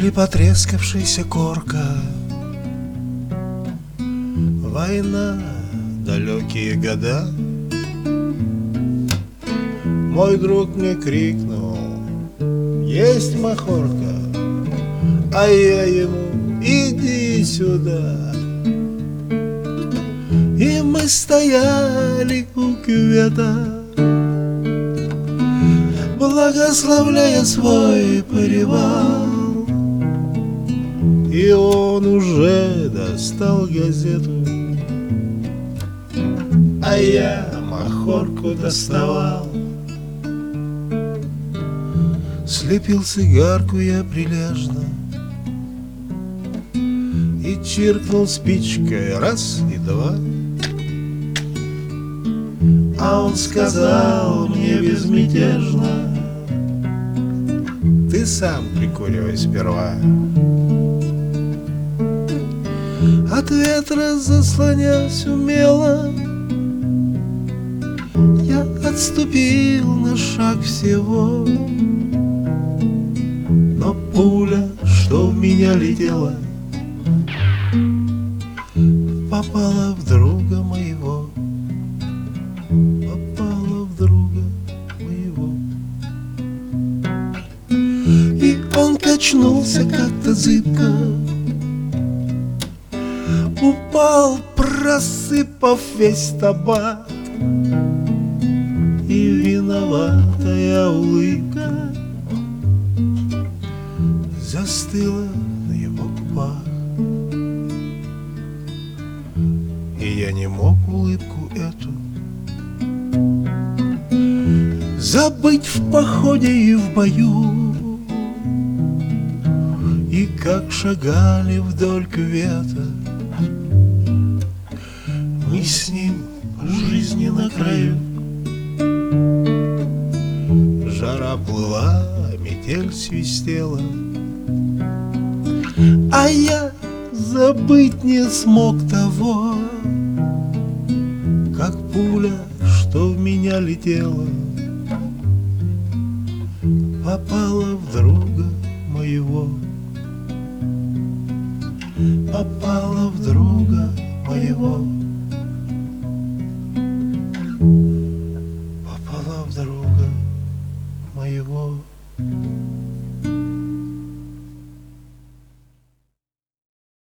земли потрескавшаяся корка. Война, далекие года. Мой друг мне крикнул: есть махорка, а я ему: иди сюда. И мы стояли у кювета, благословляя свой перевал. И он уже достал газету, а я махорку доставал. Слепил цигарку я прилежно и чиркнул спичкой раз и два. А он сказал мне безмятежно: ты сам прикуривай сперва. От ветра заслонясь умело, я отступил на шаг всего. Но пуля, что в меня летела, попала в друга моего. Попала в друга моего. И он качнулся как-то зыбко, упал, просыпав весь табак. И виноватая улыбка застыла на его губах. И я не мог улыбку эту забыть в походе и в бою. И как шагали вдоль кювета мы с ним по жизни на краю. Жара плыла, метель свистела, а я забыть не смог того, как пуля, что в меня летела, попала в друга моего.